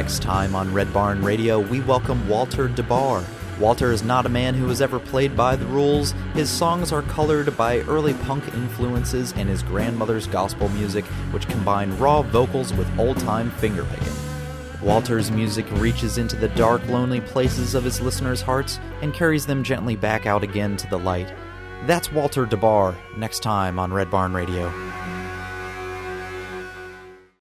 Next time on Red Barn Radio, we welcome Walter DeBar. Walter is not a man who has ever played by the rules. His songs are colored by early punk influences and his grandmother's gospel music, which combine raw vocals with old-time fingerpicking. Walter's music reaches into the dark, lonely places of his listeners' hearts and carries them gently back out again to the light. That's Walter DeBar, next time on Red Barn Radio.